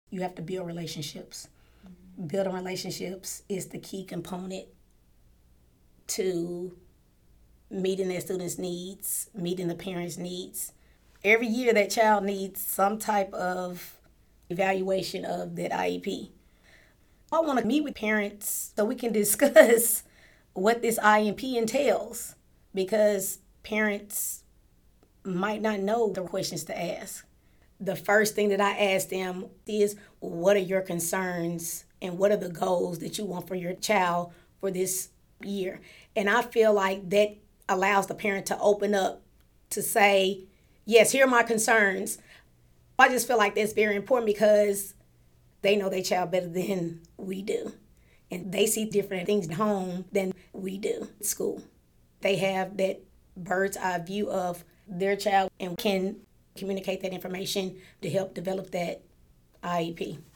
You have to build relationships. Building relationships is the key component to meeting their students' needs, meeting the parents' needs. Every year, that child needs some type of evaluation of that IEP. I want to meet with parents so we can discuss what this IEP entails because parents might not know the questions to ask. The first thing that I ask them is, what are your concerns and what are the goals that you want for your child for this year? And I feel like that allows the parent to open up to say, yes, here are my concerns. I just feel like that's very important because they know their child better than we do. And they see different things at home than we do at school. They have that bird's eye view of their child and can communicate that information to help develop that IEP.